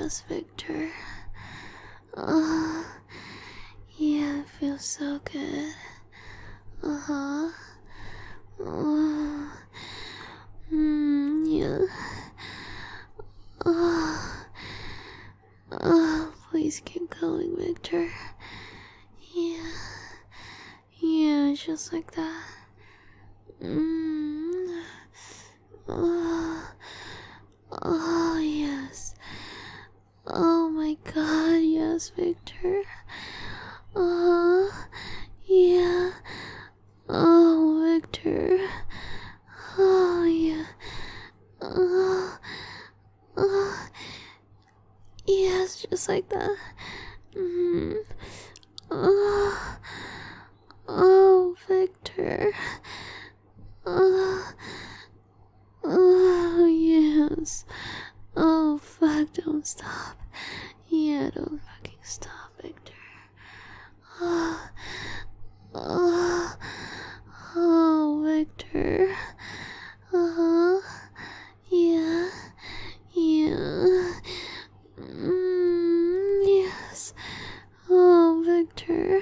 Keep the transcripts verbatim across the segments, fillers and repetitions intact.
yes, Victor. Uh, yeah, it feels so good. Uh-huh. Uh, mm, yeah. Uh, uh, please keep going, Victor. Yeah. Yeah, just like that. Mm. Oh, oh, yes. Oh my god, yes, Victor. Uh, yeah. Oh, Victor. Oh, yeah. Uh, uh, yes, just like that. Mm. Uh, oh, Victor. Uh, oh, yes. Oh, fuck, don't stop. Yeah, don't fucking stop, Victor. Oh, oh, oh, Victor. Uh-huh. Yeah. Yeah. Mm, yes. Oh, Victor.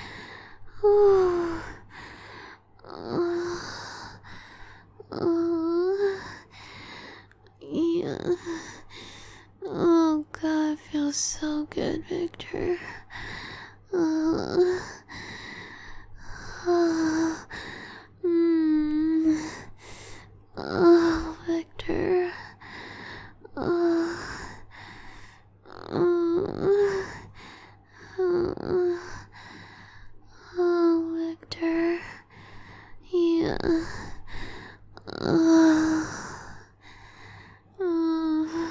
Oh. Uh, uh, yeah. Oh, God, feels so good, Victor. Uh, uh, mm, oh, Victor. Uh, uh, uh, oh, Victor. Yeah. Uh, uh,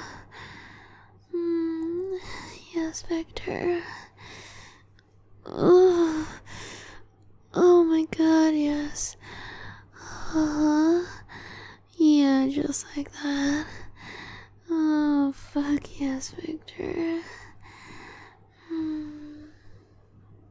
mm, yes, Victor. Oh, oh my god, yes. Uh-huh. Yeah, just like that. Oh, fuck yes, Victor.